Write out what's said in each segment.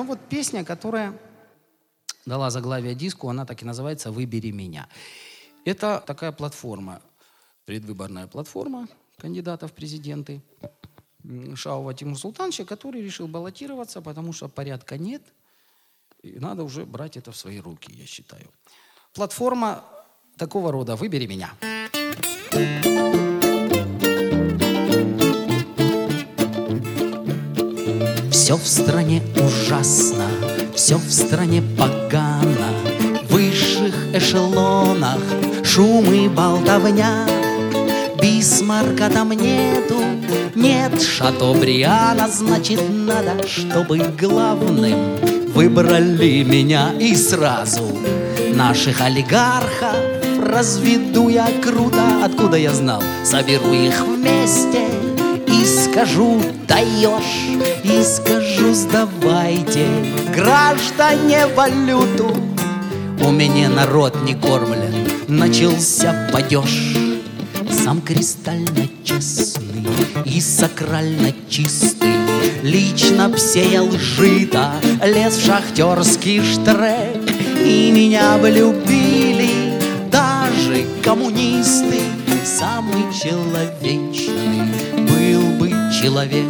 ну вот песня, которая дала заглавие диску, она так и называется «Выбери меня». Это такая платформа, предвыборная платформа кандидата в президенты Шаова Тимур Султановича, который решил баллотироваться, потому что порядка нет, и надо уже брать это в свои руки, я считаю. Платформа такого рода «Выбери меня». Все в стране ужасно, все в стране погано, в высших эшелонах шум и болтовня. Бисмарка там нету, нет Шатобриана, значит, надо, чтобы главным выбрали меня. И сразу наших олигархов разведу я круто. Откуда я знал? Соберу их вместе и скажу: даешь, и скажу: сдавайте, граждане, валюту. У меня народ не кормлен, начался падеж. Сам кристально честный и сакрально чистый лично всеял жито, лез в шахтерский штрек. И меня бы любили даже коммунисты. Самый человечный был бы человек.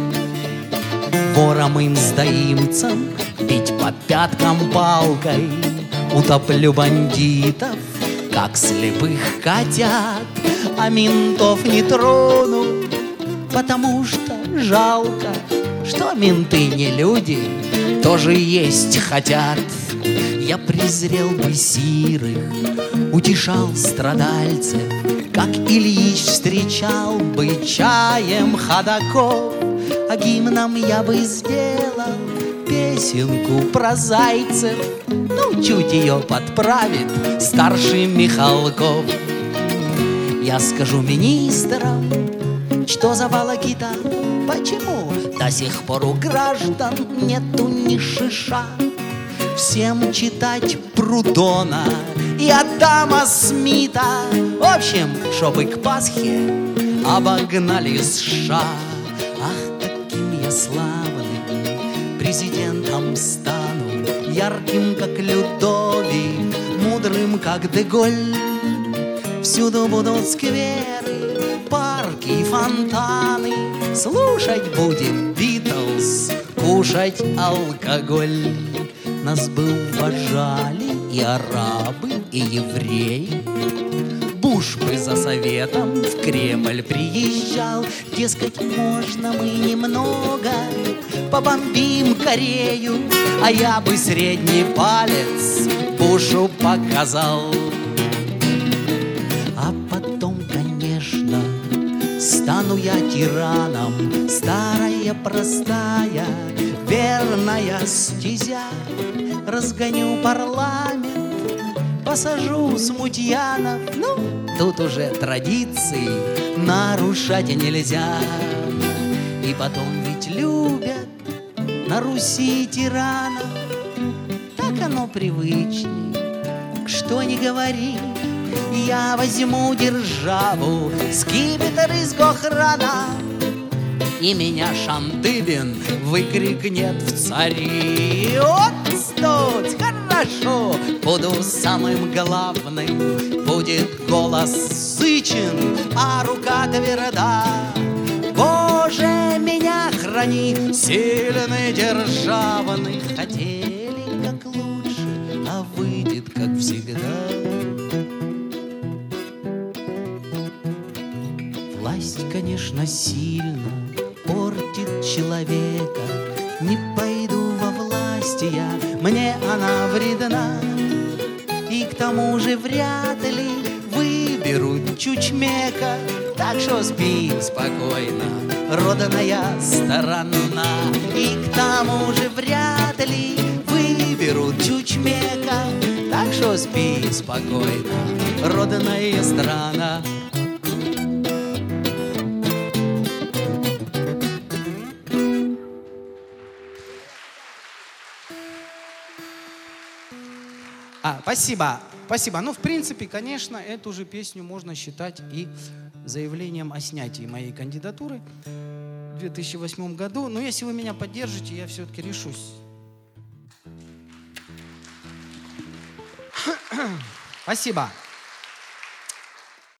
Вором им сдаимцам бить по пяткам палкой, утоплю бандитов, как слепых котят, а ментов не трону, потому что жалко, что менты не люди, тоже есть хотят. Я презрел бы сирых, утешал страдальцев, как Ильич встречал бы чаем ходаков, а гимном я бы сделал песенку про зайцев. Ну, чуть ее подправит старший Михалков. Я скажу министрам, что за волокита, почему до сих пор у граждан нету ни шиша. Всем читать Прудона и Адама Смита. В общем, чтобы к Пасхе обогнали США. Ах, каким я славным президентом стану, ярким, как Людовик, мудрым, как Деголь. Всюду будут скверы, парки и фонтаны, слушать будет Битлз, кушать алкоголь. Нас бы уважали и арабы, и евреи. Буш бы за советом в Кремль приезжал, дескать, можно мы немного побомбим Корею, а я бы средний палец Бушу показал. А потом, конечно, стану я тираном, старая, простая, верная стезя. Разгоню парламент, посажу смутьянов. Ну, тут уже традиции нарушать нельзя. И потом ведь любят на Руси тиранов. Так оно привычней, что ни говори. Я возьму державу, скипетр из Гохрана, и меня Шандыбин выкрикнет в цари. Вот стуть, хорошо, буду самым главным. Будет голос Сычин, а рука тверда. Боже, меня храни, сильный, державный. Хотели как лучше, а выйдет как всегда. Власть, конечно, сильно портит человека. Не пойду во власти я, мне она вредна. И к тому же вряд ли выберут Чучмека. Так что спи спокойно, родная сторона. И к тому же вряд ли выберут Чучмека. Так что спи спокойно, родная страна. Спасибо, спасибо. Ну, в принципе, конечно, эту же песню можно считать и заявлением о снятии моей кандидатуры в 2008 году. Но если вы меня поддержите, я все-таки решусь Спасибо.